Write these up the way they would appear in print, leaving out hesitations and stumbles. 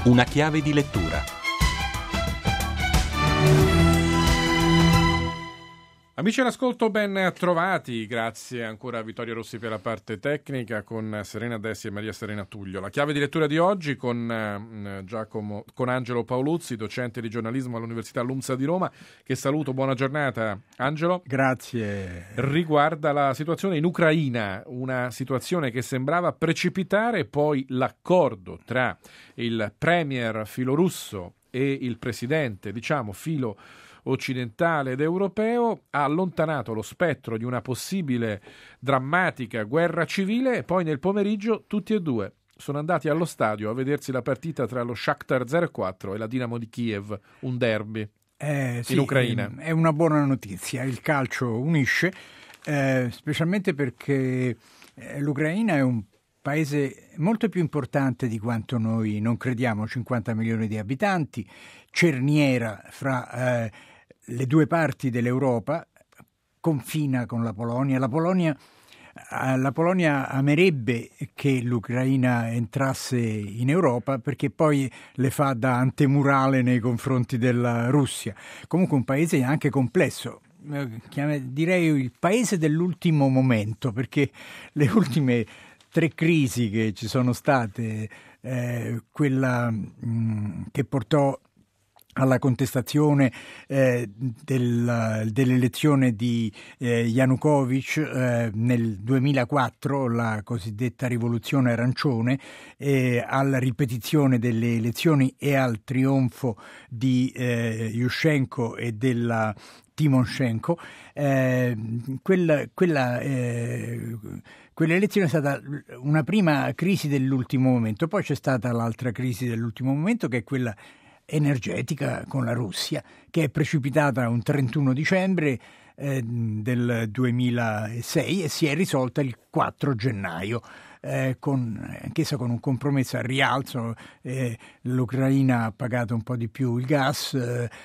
Una chiave di lettura. Amici all'ascolto, ben trovati. Grazie ancora a Vittorio Rossi per la parte tecnica, con Serena Dessi e Maria Serena Tullio. La chiave di lettura di oggi con Angelo Paoluzzi, docente di giornalismo all'Università LUMSA di Roma, che saluto. Buona giornata, Angelo. Grazie. Riguarda la situazione in Ucraina, una situazione che sembrava precipitare, poi l'accordo tra il premier filorusso e il presidente, filo occidentale ed europeo ha allontanato lo spettro di una possibile drammatica guerra civile, e poi nel pomeriggio tutti e due sono andati allo stadio a vedersi la partita tra lo Shakhtar 04 e la Dinamo di Kiev, un derby in Ucraina. È una buona notizia, il calcio unisce, specialmente perché l'Ucraina è un paese molto più importante di quanto noi non crediamo, 50 milioni di abitanti, cerniera fra le due parti dell'Europa, confina con la Polonia. La Polonia amerebbe che l'Ucraina entrasse in Europa, perché poi le fa da antemurale nei confronti della Russia. Comunque un paese anche complesso. Direi il paese dell'ultimo momento, perché le ultime 3 crisi che ci sono state, quella che portò alla contestazione dell'elezione di Yanukovych nel 2004, la cosiddetta rivoluzione arancione, alla ripetizione delle elezioni e al trionfo di Yushchenko e della Timošenko. Quell'elezione è stata una prima crisi dell'ultimo momento. Poi c'è stata l'altra crisi dell'ultimo momento, che è quella energetica con la Russia, che è precipitata un 31 dicembre del 2006 e si è risolta il 4 gennaio. Anch'essa con un compromesso al rialzo. L'Ucraina ha pagato un po' di più il gas,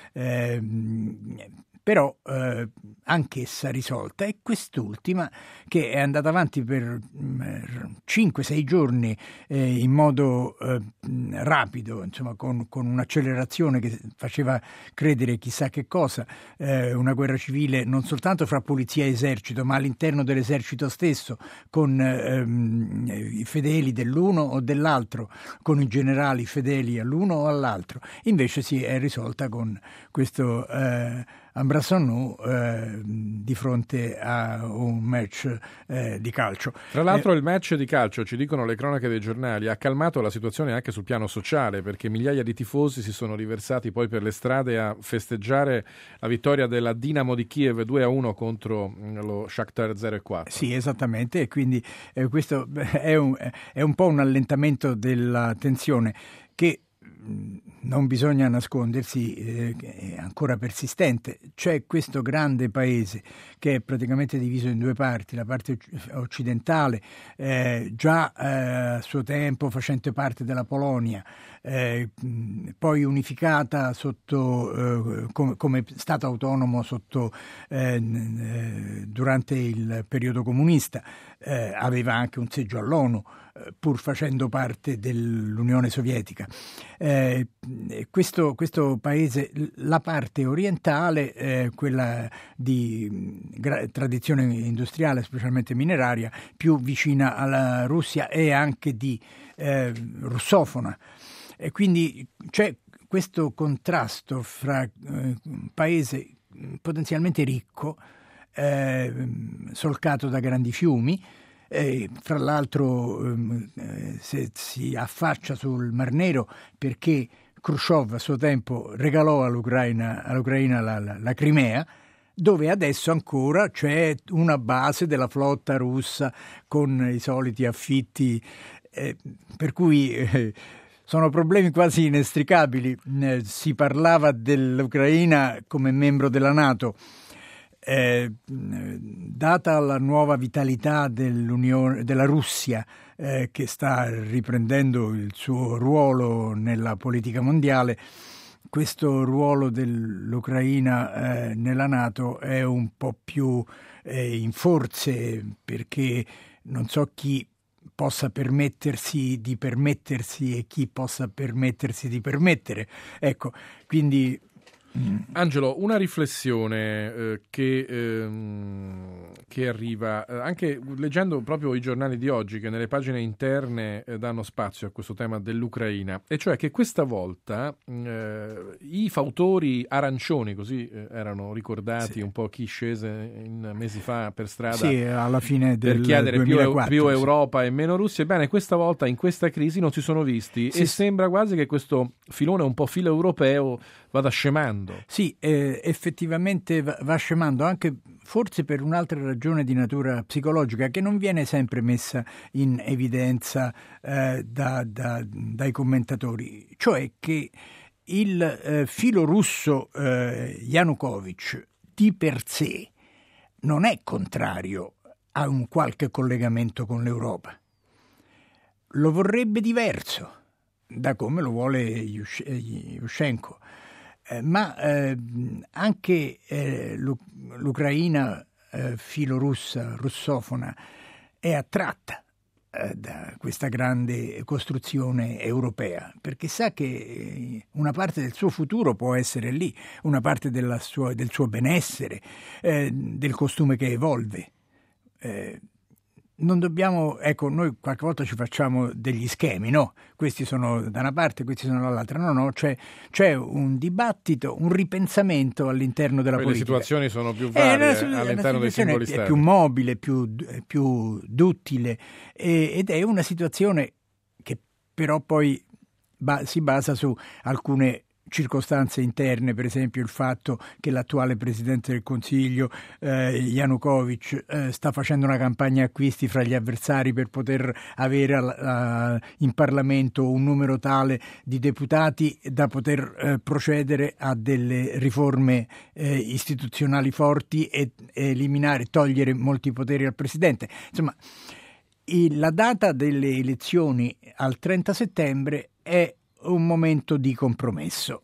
però anch'essa risolta, e quest'ultima, che è andata avanti per 5-6 giorni in modo rapido, insomma con un'accelerazione che faceva credere chissà che cosa, una guerra civile non soltanto fra polizia e esercito, ma all'interno dell'esercito stesso, con i fedeli dell'uno o dell'altro, con i generali fedeli all'uno o all'altro. Invece si è risolta con questo Ambrassonneau di fronte a un match di calcio. Tra l'altro il match di calcio, ci dicono le cronache dei giornali, ha calmato la situazione anche sul piano sociale, perché migliaia di tifosi si sono riversati poi per le strade a festeggiare la vittoria della Dinamo di Kiev 2-1 contro lo Shakhtar 04. Sì, esattamente, e quindi questo è un po' un allentamento della tensione che non bisogna nascondersi, è ancora persistente. C'è questo grande paese che è praticamente diviso in due parti, la parte occidentale, già a suo tempo facente parte della Polonia, poi unificata sotto come Stato autonomo durante il periodo comunista, aveva anche un seggio all'ONU, pur facendo parte dell'Unione Sovietica. Questo paese, la parte orientale, quella di tradizione industriale, specialmente mineraria, più vicina alla Russia e anche di russofona. E quindi c'è questo contrasto fra un paese potenzialmente ricco, solcato da grandi fiumi, fra l'altro se si affaccia sul Mar Nero perché Khrushchev a suo tempo regalò all'Ucraina la Crimea, dove adesso ancora c'è una base della flotta russa con i soliti affitti, per cui sono problemi quasi inestricabili. Si parlava dell'Ucraina come membro della NATO. Data la nuova vitalità della Russia, che sta riprendendo il suo ruolo nella politica mondiale, questo ruolo dell'Ucraina nella NATO è un po' più in forze, perché non so chi possa permettersi di permettersi e chi possa permettersi di permettere. Ecco, quindi... Angelo, una riflessione che arriva anche leggendo proprio i giornali di oggi, che nelle pagine interne danno spazio a questo tema dell'Ucraina, e cioè che questa volta i fautori arancioni, così erano ricordati un po' chi scese mesi fa per strada alla fine del per chiedere 2004, più Europa e meno Russia. Ebbene, questa volta in questa crisi non si sono visti e sembra quasi che questo filone un po' filo europeo vada scemando. Sì, effettivamente va scemando, anche forse per un'altra ragione di natura psicologica che non viene sempre messa in evidenza dai commentatori, cioè che il filo russo Yanukovych di per sé non è contrario a un qualche collegamento con l'Europa. Lo vorrebbe diverso da come lo vuole Yushchenko. Ma anche l'Ucraina filorussa, russofona, è attratta da questa grande costruzione europea, perché sa che una parte del suo futuro può essere lì, una parte del suo benessere, del costume che evolve. Non dobbiamo, ecco, noi qualche volta ci facciamo degli schemi, no? Questi sono da una parte, questi sono dall'altra. No, c'è un dibattito, un ripensamento all'interno della politica. Le situazioni sono più varie all'interno dei singoli stati. È più mobile, più duttile, ed è una situazione che però poi si basa su alcune circostanze interne, per esempio il fatto che l'attuale Presidente del Consiglio Yanukovych sta facendo una campagna acquisti fra gli avversari per poter avere in Parlamento un numero tale di deputati da poter procedere a delle riforme istituzionali forti e togliere molti poteri al Presidente. Insomma, la data delle elezioni al 30 settembre è un momento di compromesso.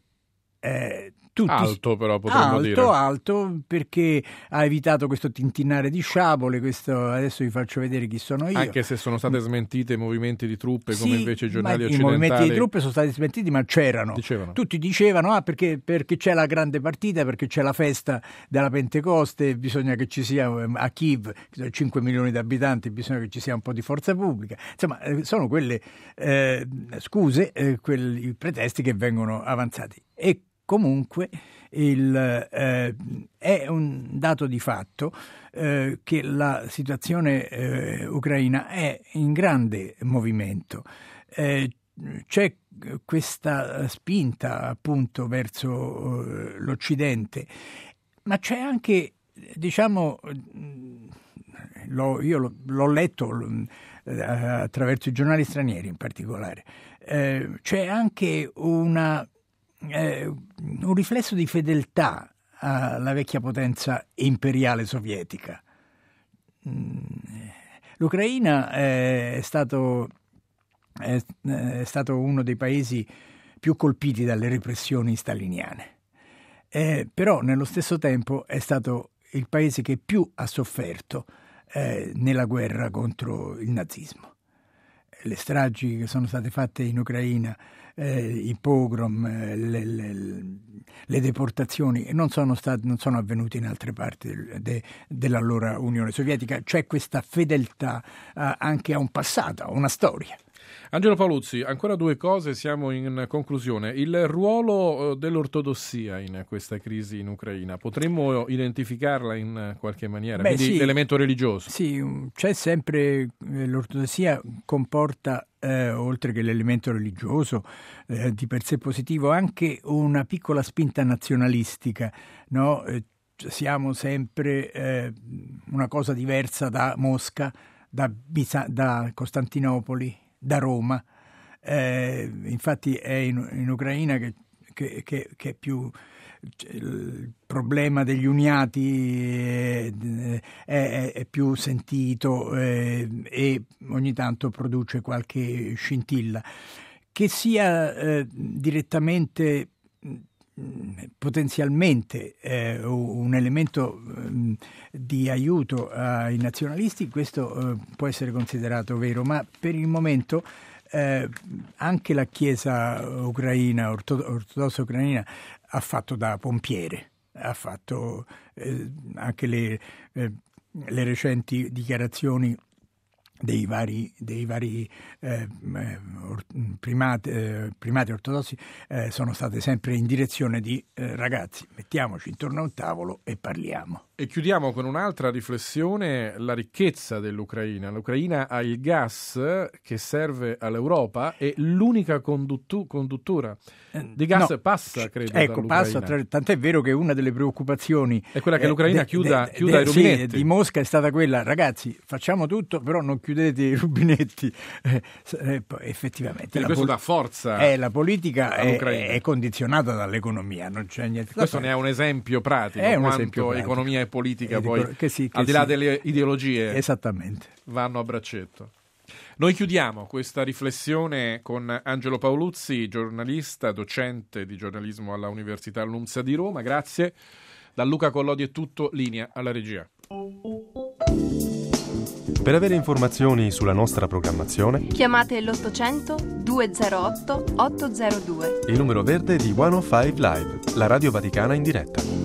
Alto però potremmo dire. Alto perché ha evitato questo tintinnare di sciabole, adesso vi faccio vedere chi sono io. Anche se sono state smentite i movimenti di truppe, come invece i giornali occidentali. I movimenti di truppe sono stati smentiti, ma c'erano. Tutti dicevano perché c'è la grande partita, perché c'è la festa della Pentecoste, bisogna che ci sia a Kiev, 5 milioni di abitanti, bisogna che ci sia un po' di forza pubblica. Insomma, sono quelle scuse, i pretesti che vengono avanzati. E comunque è un dato di fatto che la situazione ucraina è in grande movimento. C'è questa spinta appunto verso l'Occidente, ma c'è anche, diciamo, io l'ho letto attraverso i giornali stranieri in particolare, c'è anche un riflesso di fedeltà alla vecchia potenza imperiale sovietica. L'Ucraina è stato uno dei paesi più colpiti dalle repressioni staliniane, però nello stesso tempo è stato il paese che più ha sofferto nella guerra contro il nazismo. Le stragi che sono state fatte in Ucraina, i pogrom, le deportazioni non sono avvenute in altre parti dell'allora Unione Sovietica. C'è questa fedeltà anche a un passato, a una storia. Angelo Paoluzzi, ancora due cose, siamo in conclusione. Il ruolo dell'ortodossia in questa crisi in Ucraina, potremmo identificarla in qualche maniera? Quindi sì, l'elemento religioso. Sì, c'è sempre, l'ortodossia comporta, oltre che l'elemento religioso di per sé positivo, anche una piccola spinta nazionalistica, no? Siamo sempre una cosa diversa da Mosca, da Costantinopoli, da Roma. Infatti è in Ucraina che è più il problema degli uniati è più sentito e ogni tanto produce qualche scintilla. Che sia direttamente potenzialmente un elemento di aiuto ai nazionalisti, questo può essere considerato vero, ma per il momento anche la Chiesa ucraina, ortodossa ucraina, ha fatto da pompiere, ha fatto anche le recenti dichiarazioni dei vari primati ortodossi sono state sempre in direzione di ragazzi, mettiamoci intorno a un tavolo e parliamo. E chiudiamo con un'altra riflessione, la ricchezza dell'Ucraina. L'Ucraina ha il gas che serve all'Europa e l'unica conduttura di gas passa, credo, ecco, dall'Ucraina. passa, tant'è vero che una delle preoccupazioni è quella che l'Ucraina chiuda i rubinetti. Sì, di Mosca è stata quella: ragazzi, facciamo tutto, però non chiudete i rubinetti. Effettivamente. Quindi questo dà forza. La politica è condizionata dall'economia, non c'è niente. Questo ne è un esempio pratico, quanto economia e politica poi, al di là delle ideologie, esattamente, vanno a braccetto. Noi chiudiamo questa riflessione con Angelo Paoluzzi, giornalista, docente di giornalismo alla Università Nunzia di Roma. Grazie. Da Luca Collodi è tutto, linea alla regia. Per avere informazioni sulla nostra programmazione, chiamate l'800 208 802. il numero verde di 105 Live, la Radio Vaticana in diretta.